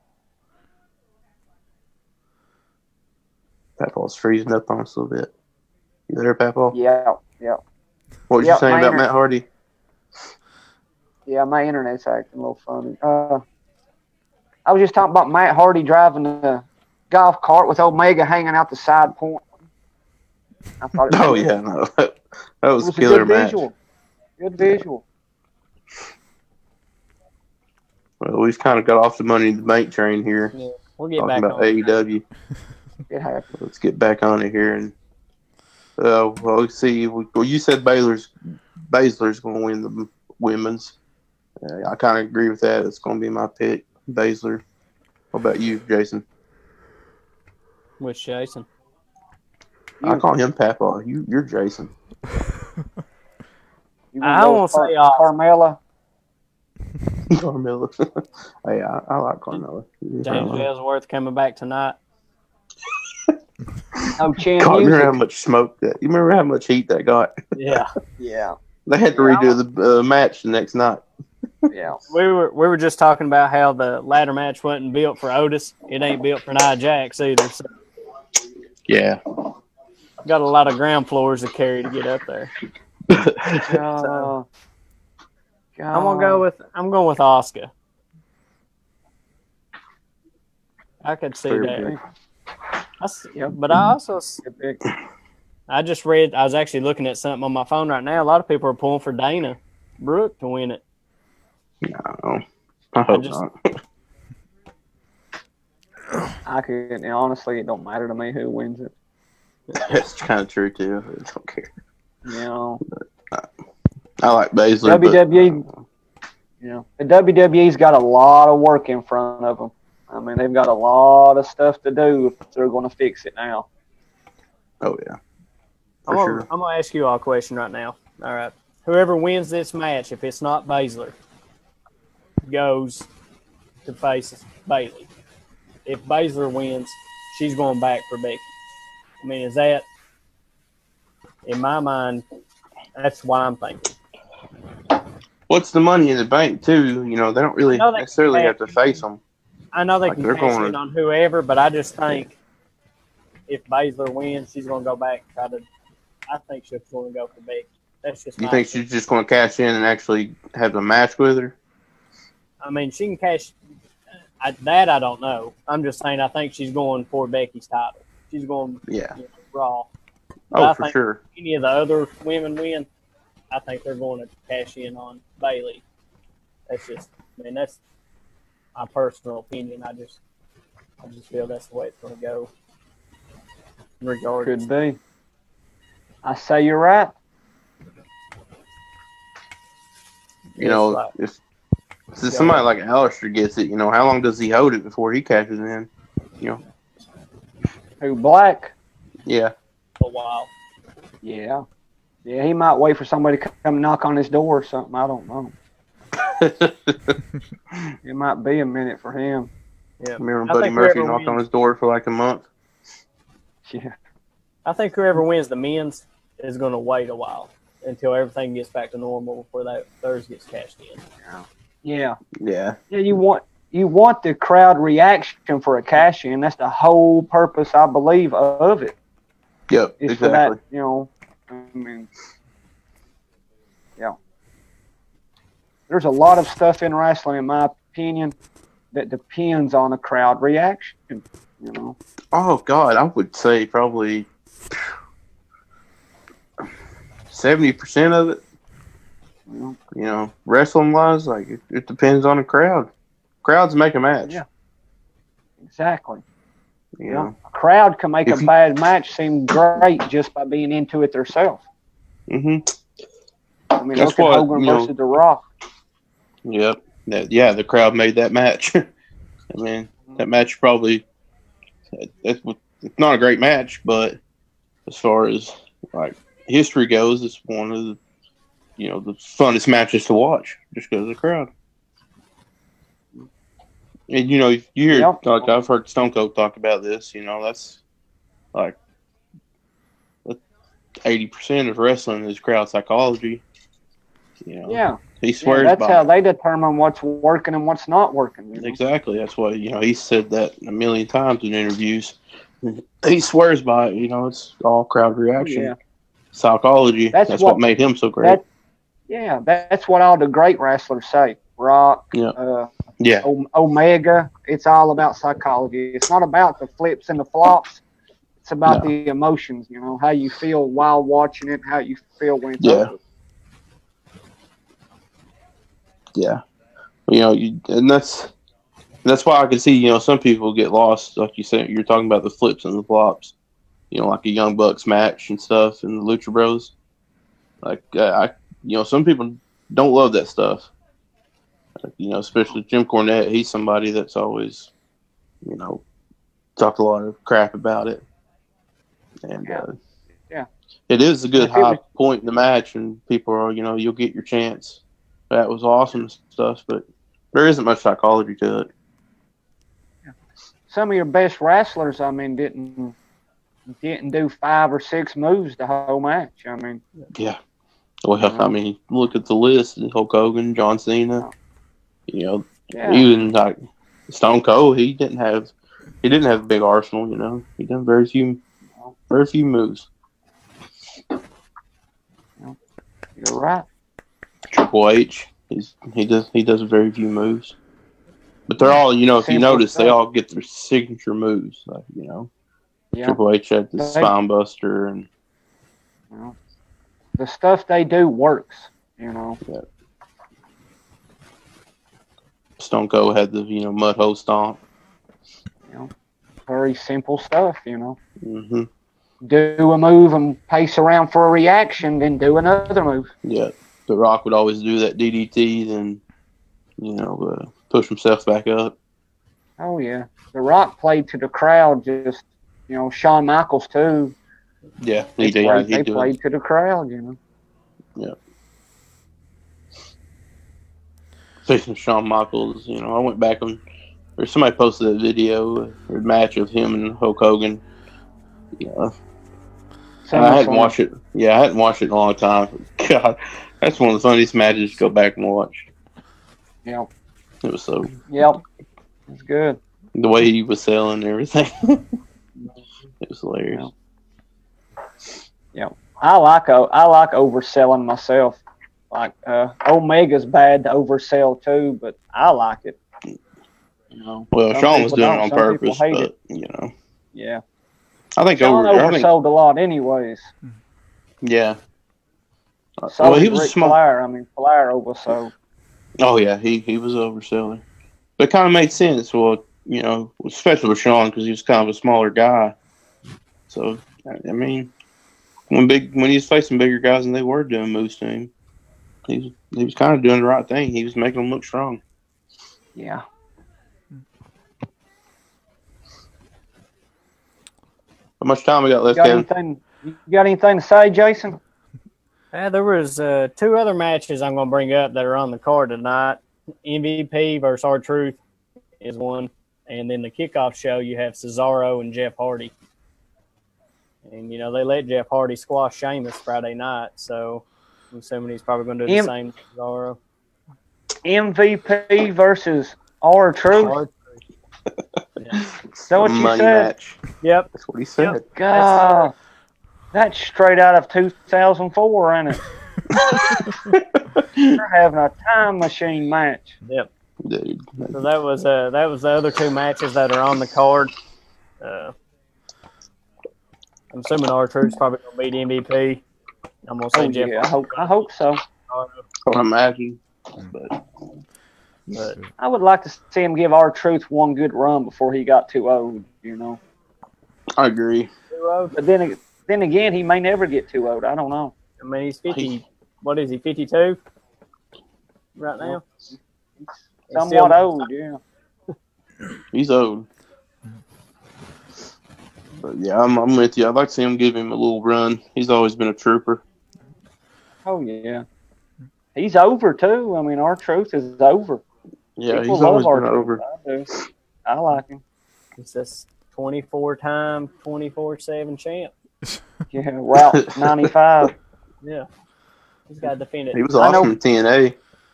Papaw's freezing up on us a little bit. You there, Papaw? Yeah, yeah, What was Yeah, you saying my about inter- Matt Hardy? yeah. My internet's acting a little funny. Uh, I was just talking about Matt Hardy driving the golf cart with Omega hanging out the side point. I thought it Oh was, yeah, no, that, that it was, was a killer a good match. visual. Good visual. Well, we've kind of got off the Money in the Bank train here, Yeah. We'll get talking back about on. A E W. It happened. Let's get back on it here. And uh, well, let's see. Well, you said Baylor's Baszler's going to win the women's. Uh, I kind of agree with that. It's going to be my pick, Baszler. What about you, Jason? Which Jason? I call him Papa. You, you're Jason. You I go won't with Car- say off. Carmella. Carmella. Hey, I, I like Carmella. James Ellsworth coming back tonight. No chin God, remember music. how much smoke that? You remember how much heat that got? Yeah. Yeah, They had to Yeah. redo the uh, match the next night. yeah. We were we were just talking about how the ladder match wasn't built for Otis. It ain't built for Nia Jax either. So Yeah. got a lot of ground floors to carry to get up there. Uh, I'm gonna go with I'm going with Oscar. I could see Fair that. pick. I s- but I also s- Good pick. I just read I was actually looking at something on my phone right now. A lot of people are pulling for Dana Brooke to win it. No, I hope just- not. I could, and honestly, it don't matter to me who wins it. That's kind of true too. I don't care. You know, I like Baszler. W W E. But, You know, the W W E's got a lot of work in front of them. I mean, they've got a lot of stuff to do if they're going to fix it now. oh yeah, for I'm gonna, sure. I'm gonna ask you all a question right now. All right, whoever wins this match, if it's not Baszler, goes to face Bailey. If Baszler wins, she's going back for Becky. I mean, is that, in my mind, that's what I'm thinking. What's the money in the bank too? You know, they don't really I know they necessarily can have to face them. I know they Like, can they're cash going in to- on whoever, but I just think if Baszler wins, she's going to go back and try to. I think she's going to go for Becky. That's just. You my think opinion. she's just going to cash in and actually have a match with her? I mean, she can cash. I, that I don't know. I'm just saying. I think she's going for Becky's title. She's going. Yeah. You know, Raw. But Oh, I for think sure. Any of the other women win, I think they're going to cash in on Bailey. That's just. I mean, that's my personal opinion. I just. I just feel that's the way it's going to go. Regardless. Could be. I say you're right. You know, Right. if, if somebody like Alistair gets it, you know, how long does he hold it before he cashes in? You know, Who, Black? yeah. a while. Yeah. Yeah, he might wait for somebody to come knock on his door or something. I don't know. It might be a minute for him. Yeah. Remember I Buddy think Murphy whoever knocked on wins- his door for like a month? Yeah. I think whoever wins the men's is going to wait a while until everything gets back to normal before that theirs gets cashed in. Yeah. Yeah. Yeah, you want you want the crowd reaction for a cash in. That's the whole purpose, I believe, of it. Yep, Is exactly. for that, you know, I mean, yeah. There's a lot of stuff in wrestling, in my opinion, that depends on the crowd reaction. You know. Oh, God, I would say probably seventy percent of it. You know? You know, wrestling wise, like it, it depends on the crowd. Crowds make a match. Yeah. Exactly. You Yeah. know. A crowd can make If a you- bad match seem great just by being into it themselves. hmm I mean, That's look at what, Hogan you know- versus The Rock. Yep. That, yeah, the crowd made that match. I mean, that match probably it's, it's not a great match, but as far as like history goes, it's one of the you know the funnest matches to watch just because of the crowd. And you know, you hear Yep. like I've heard Stone Cold talk about this. You know, that's like eighty percent of wrestling is crowd psychology. You know, Yeah. he Yeah, swears that's by how it. they determine what's working and what's not working. You know? Exactly. That's why, you know, he said that a million times in interviews. He swears by it. You know, it's all crowd reaction. Yeah. Psychology. That's That's, what, what- made him so great. That, yeah, that's what all the great wrestlers say. Rock, Yeah. uh, yeah. O- Omega, it's all about psychology. It's not about the flips and the flops. It's about No. the emotions, you know, how you feel while watching it, how you feel when it's Yeah. over. Yeah. You know, you, and that's that's why I can see, you know, some people get lost. Like you said, you're talking about the flips and the flops. You know, like a Young Bucks match and stuff and the Lucha Bros. Like, uh, I, you know, some people don't love that stuff. Like, you know, especially Jim Cornette. He's somebody that's always, you know, talked a lot of crap about it. And, Yeah. uh, Yeah. it is a good If it high was- point in the match, and people are, you know, you'll get your chance. That was awesome and stuff, but there isn't much psychology to it. Some of your best wrestlers, I mean, didn't didn't do five or six moves the whole match. I mean, Yeah. Well, Yeah. I mean, look at the list: Hulk Hogan, John Cena. You know, yeah, even like Stone Cold, he didn't have he didn't have a big arsenal. You know, he done very few very few moves. you're right. Triple H, he's he does he does very few moves, but they're all, you know, if you Simple notice, they stuff. all get their signature moves. Like, you know, Yeah. Triple H had the They- spine buster, and You know, the stuff they do works. You know, Stone Cold had the, you know, mud hole stomp. very simple stuff, you know. Mm-hmm. Do a move and pace around for a reaction, then do another move. Yeah, The Rock would always do that D D T, then you know uh, push himself back up. Oh yeah, The Rock played to the crowd. Just you know, Shawn Michaels too. Yeah, They he did. played, He they did. played to the crowd, you know. Yeah. Facing Shawn Michaels, you know, I went back on, or somebody posted a video or match of him and Hulk Hogan. Yeah. I hadn't watched it. Yeah, I hadn't watched it in a long time. God, that's one of the funniest matches to go back and watch. Yeah. It was so. Yep. It's good. The way he was selling and everything. It was hilarious. Yeah. I like I like overselling myself. Like uh, Omega's bad to oversell too, but I like it. You know. Well, Some Shawn was people doing it don't. on Some purpose, people hate but it. you know, Yeah. I think Shawn over. I think, oversold a lot, anyways. yeah. So well, he did was Ric smart. Flair. I mean, Flair oversold. Oh yeah, he he was overselling, but it kind of made sense. Well, you know, especially with Shawn because he was kind of a smaller guy. So I mean, when big when he was facing bigger guys and they were doing moves to him, he was he was kind of doing the right thing. He was making them look strong. Yeah. How much time we got You left, got Kevin? anything? You got anything to say, Jason? Uh, there was uh, two other matches I'm going to bring up that are on the card tonight. M V P versus R-Truth is one. And then the kickoff show, you have Cesaro and Jeff Hardy. And, you know, they let Jeff Hardy squash Sheamus Friday night. So I'm assuming he's probably going to do the M- same to Cesaro. M V P versus R-Truth. R-Truth. Yeah. Is that what you Money said? match. Yep. That's what he said. God, that's straight out of two thousand four, ain't it? They're having a time machine match. Yep. Dude. So that was uh that was the other two matches that are on the card. Uh, I'm assuming R-Truth's probably gonna beat M V P. I'm gonna say Oh Jeff. yeah, I hope I hope so. I imagine. But But I would like to see him give R-Truth one good run before he got too old. You know, I agree. but then then again, he may never get too old. I don't know. I mean, he's fifty. What is he? fifty-two right now. He's Somewhat still- old, yeah. He's old. But yeah, I'm, I'm with you. I'd like to see him give him a little run. He's always been a trooper. Oh yeah. He's over too. I mean, R-Truth is over. Yeah, People he's always love been R-Truth. over. I do. I like him. He's this twenty-four time, twenty-four seven champ. Yeah, Route ninety-five. Yeah, he's got to defend it. He was I know- awesome in T N A.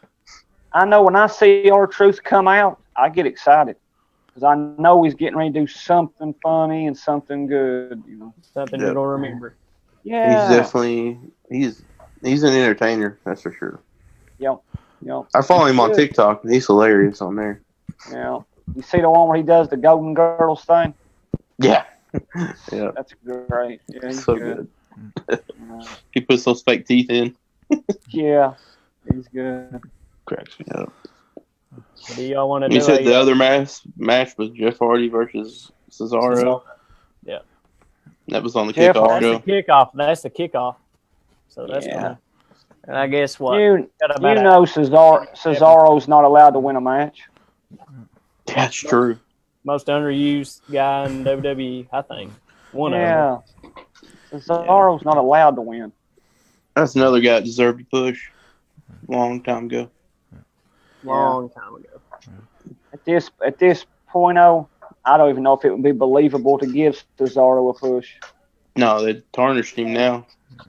I know when I see R-Truth come out, I get excited because I know he's getting ready to do something funny and something good. You know. Something Yep. you're gonna remember. Yeah. He's definitely he's he's an entertainer. That's for sure. Yep. Yep. I follow him on Good. TikTok, and he's hilarious on there. Yeah. You see the one where he does the Golden Girls thing? Yeah, yeah, That's great. Yeah, he's so good. good. Yeah. He puts those fake teeth in. Yeah, he's good. Cracks me up. Do y'all want to do You said a, the other match match was Jeff Hardy versus Cesaro. Cesaro? Yeah. That was on the Jeff kickoff That's show. the kickoff. That's the kickoff. So that's Yeah. gonna. And I guess what? You, Got you about a- know Cesar, Cesaro's not allowed to win a match. That's true. most underused guy in W W E, I think. One of them. Yeah. Cesaro's not allowed to win. That's another guy that deserved a push. Long time ago. Long time ago. At this at this point, oh, I don't even know if it would be believable to give Cesaro a push. No, they tarnished him now.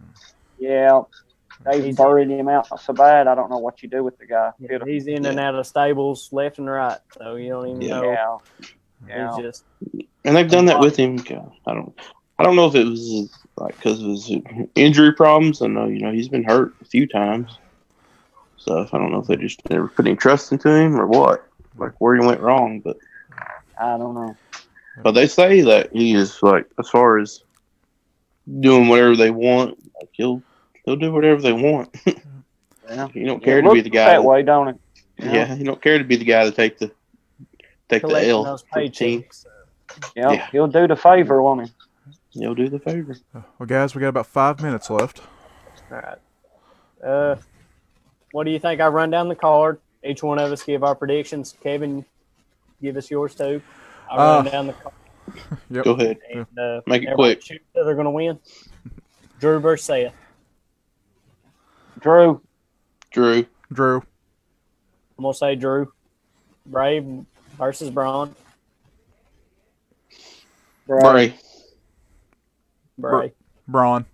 Yeah. They've He's- buried him out so bad. I don't know what you do with the guy. Yeah, he's in and out of stables left and right, so you don't even Yeah. know. Yeah. Yeah. He's just And they've done that with him. God, I don't I don't know if it was like because of his injury problems. I know, you know, he's been hurt a few times. So I don't know if they just never put any trust into him or what. Like where he went wrong. But I don't know. but they say that he is like as far as doing whatever they want, like he'll he'll do whatever they want. Yeah. You don't care It to be looks the guy that way, don't it? Yeah, you don't care to be the guy to take the take the collecting L those for the team. paychecks. Yep, Yeah. he'll do the favor, won't he? You'll do the favor. Well, guys, we got about five minutes left. All right. Uh, what do you think? I run down the card. Each one of us give our predictions. Kevin, give us yours too. I run Uh, down the card. Yep. Go ahead. And, uh, Make it everybody quick. choose who they're going to win. Drew versus Seth. Drew, Drew. Drew. I'm going to say Drew. Brave versus Braun. Bray. Bray. Bray. Braun.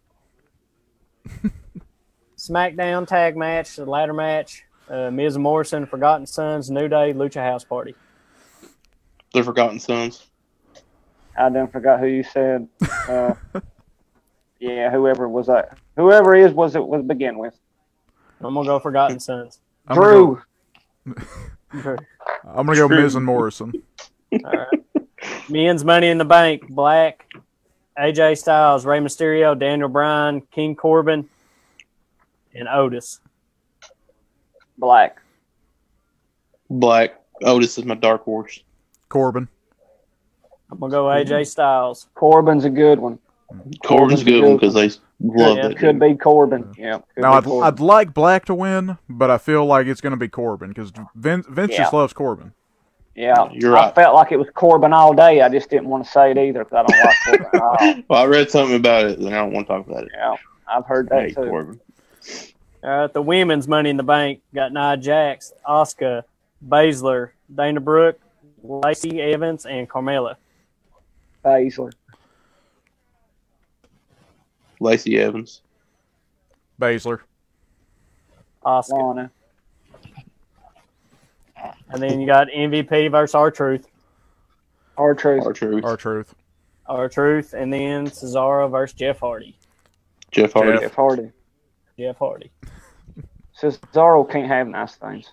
SmackDown tag match, the ladder match. Uh, Miz and Morrison, Forgotten Sons, New Day, Lucha House Party. The Forgotten Sons. I done forgot who you said. Uh, yeah, whoever was that? Whoever is was it was to begin with. I'm going to go Forgotten Sons. I'm Drew. Gonna Drew. go, I'm gonna go Drew. Miz and Morrison. All right. Men's Money in the Bank, Black, A J Styles, Rey Mysterio, Daniel Bryan, King Corbin, and Otis. Black. Black. Otis is my dark horse. Corbin. I'm going to go A J Styles. Corbin's a good one. Corbin's a good one because they love Yeah, that. Could dude. be Corbin. Yeah. could Now, be I'd, Corbin. I'd like Black to win, but I feel like it's going to be Corbin because Vince, Vince just Yeah. loves Corbin. Yeah, You're I right. felt like it was Corbin all day. I just didn't want to say it either because I don't like Corbin at all. Well, I read something about it, and I don't want to talk about it. Yeah, I've heard I that hate too. Corbin. All right, the women's Money in the Bank got Nia Jax, Asuka, Baszler, Dana Brooke, Lacey Evans, and Carmella. Baszler. Lacey Evans. Baszler. Asuka. Lana. And then you got M V P versus R-Truth. R-Truth. R-Truth. R-Truth. R-Truth, and then Cesaro versus Jeff Hardy. Jeff Hardy. Jeff Hardy. Jeff Hardy. Cesaro can't have nice things.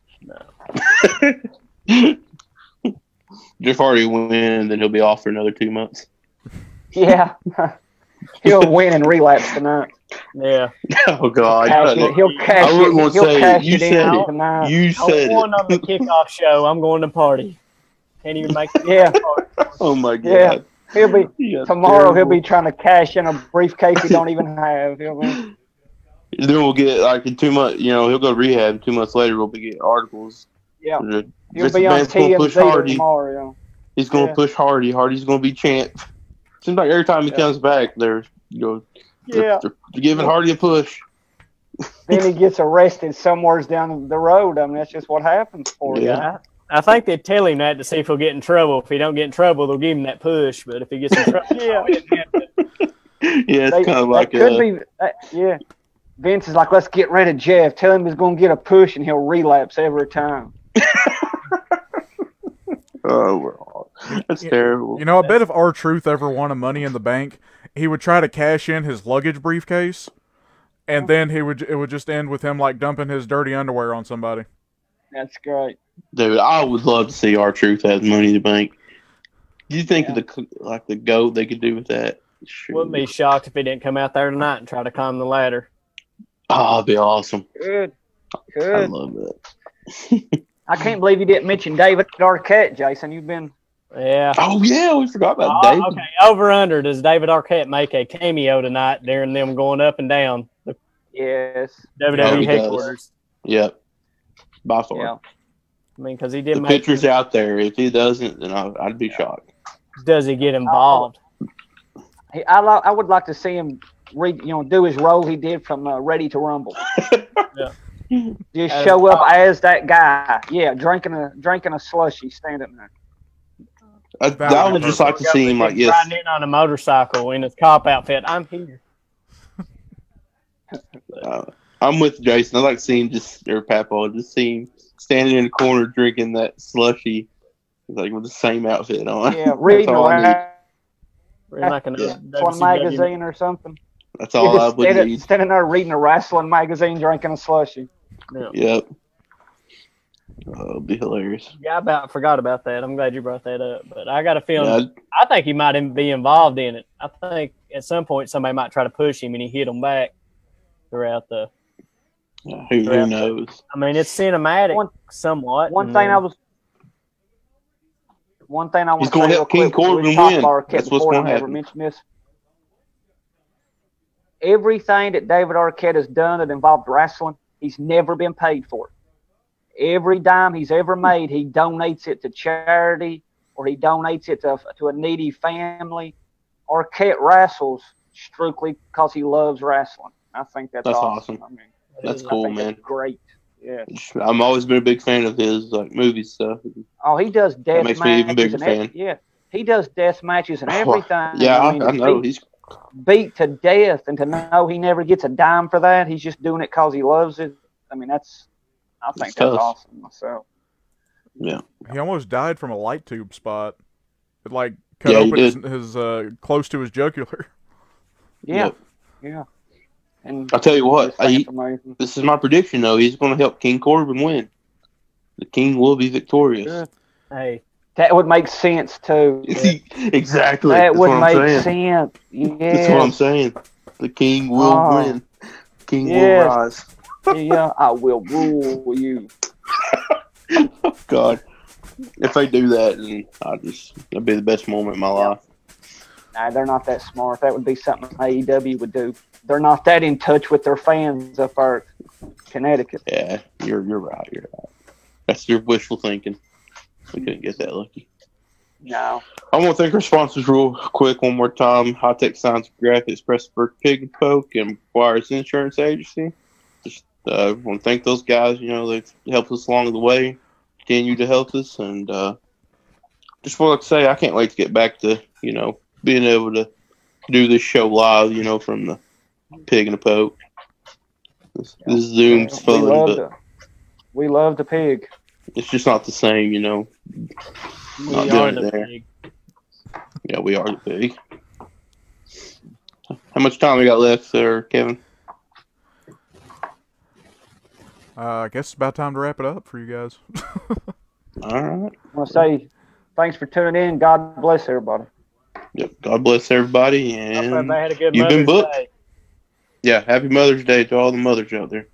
Jeff Hardy will win, then he'll be off for another two months. Yeah. He'll win and relapse tonight. Yeah. Oh, God. Cash it- he'll cash I wouldn't it, want to he'll say it. cash You it said in it. tonight. You I'm said going on the it. kickoff show. I'm going to party. Can't even make it. Yeah. Oh, my God. Yeah. He'll be Yeah, tomorrow. He'll terrible. be trying to cash in a briefcase he don't even have. He'll be, Then we'll get, like, in two months, you know, he'll go to rehab. Two months later, we'll be getting articles. yeah. Uh, He'll Vince be on McMahon's gonna T M push Z Hardy. tomorrow. He's going to Yeah. push Hardy. Hardy's going to be champ. Seems like every time he Yeah. comes back, they're, you know, they're, Yeah. they're giving Hardy a push. Then he gets arrested somewheres down the road. I mean, that's just what happens for you. Yeah. I, I think they tell him that to see if he'll get in trouble. If he don't get in trouble, they'll give him that push. But if he gets in trouble, Yeah. Yeah, it's They- kind of that like could a, be. That, yeah. Vince is like, let's get rid of Jeff. Tell him he's going to get a push and he'll relapse every time. oh, we're all, that's You- terrible. You know, I bet if R-Truth ever won a Money in the Bank, he would try to cash in his luggage briefcase, and then he would it would just end with him like dumping his dirty underwear on somebody. That's great. Dude, I would love to see R-Truth have Money in the Bank. Do you think Yeah. the like the GOAT they could do with that? Sure. wouldn't be shocked if he didn't come out there tonight and try to climb the ladder. Oh, it'd be awesome. Good. I Good. love that. I can't believe you didn't mention David Arquette, Jason. You've been. Yeah. Oh yeah, we forgot about Oh, David. okay, over under. Does David Arquette make a cameo tonight during them going up and down the Yes. W W E Yeah, he does. headquarters? Yep, by far. Yeah. I mean, because he did The make. picture's out there. If he doesn't, then I, I'd be shocked. Does he get involved? He, I, li- I would like to see him, re, you know, do his role he did from uh, Ready to Rumble. Just As show up Pop. as that guy. Yeah, drinking a drinking a slushy, standing there. I, That I would would be just like to see him like yes. riding in on a motorcycle in his cop outfit. I'm here. Uh, I'm with Jason. I'd like to see him just or Papa just see him standing in the corner drinking that slushy, like with the same outfit on. Yeah, reading all I need. a We're like an Yeah. wrestling magazine or something. That's He all I just would standing, need. standing there reading a wrestling magazine, drinking a slushy. Yep. Oh, it'd be hilarious. Yeah, I about forgot about that. I'm glad you brought that up. But I got a feeling. Yeah, I think he might even be involved in it. I think at some point somebody might try to push him and he hit him back throughout the. who, who knows? I mean, it's cinematic One- somewhat. One and thing then- I was One thing I want He's to say gonna real help King quick, Corbin we talked win. about Arquette That's what's before, and gonna I never happen. mentioned this. Everything that David Arquette has done that involved wrestling, he's never been paid for. Every dime he's ever made, he donates it to charity or he donates it to, to a needy family. Arquette wrestles strictly because he loves wrestling. I think that's, That's awesome. awesome. I mean, That's I cool, think man. that's great. Yeah. I'm always been a big fan of his like movie stuff. Oh, he does death That makes me matches even bigger and fan. ev- yeah, he does death matches and everything. Yeah, I mean, I, I to know. beat, He's beat to death, and to know he never gets a dime for that, he's just doing it because he loves it. I mean, that's I think It's that's tough. awesome myself. yeah. He almost died from a light tube spot. It like cut Yeah, he open his, did. his uh, close to his jugular. Yeah, Yep. yeah. And I'll tell you what. I I, think it's amazing. this is my prediction, though. He's going to help King Corbin win. The King will be victorious. Good. Hey, That would make sense too. exactly. That That's would what make I'm saying. sense. Yeah. That's what I'm saying. The King will Oh. win. King Yes. will rise. Yeah, I will rule you. God. If they do that, then I just that'd be the best moment in my life. Nah, they're not that smart. That would be something A E W would do. They're not that in touch with their fans up there in Connecticut. Yeah, you're you're right. You're right. That's your wishful thinking. We couldn't get that lucky. No. I want to thank our sponsors real quick one more time. High Tech Science Graphics, Pressburg Pig and Poke, and Wires Insurance Agency. Just uh, want to thank those guys. You know, they've helped us along the way, continue to help us, and uh, just want to say I can't wait to get back to, you know, being able to do this show live, you know, from the Pig and the Poke. This, this Zoom's we fun, love but the, we love the pig. it's just not the same, you know. we Not are doing the it there. big. Yeah, we are the Pig. How much time we got left there, Kevin? Uh, I guess it's about time to wrap it up for you guys. All right. I want to say thanks for tuning in. God bless everybody. Yep. God bless everybody, I hope and everybody had a good you've been Mother's booked. Day. yeah, happy Mother's Day to all the mothers out there.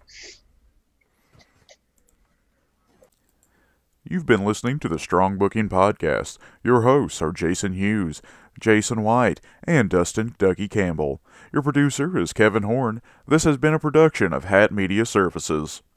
You've been listening to the Strong Booking Podcast. Your hosts are Jason Hughes, Jason White, and Dustin Dougie Campbell. Your producer is Kevin Horn. This has been a production of Hat Media Services.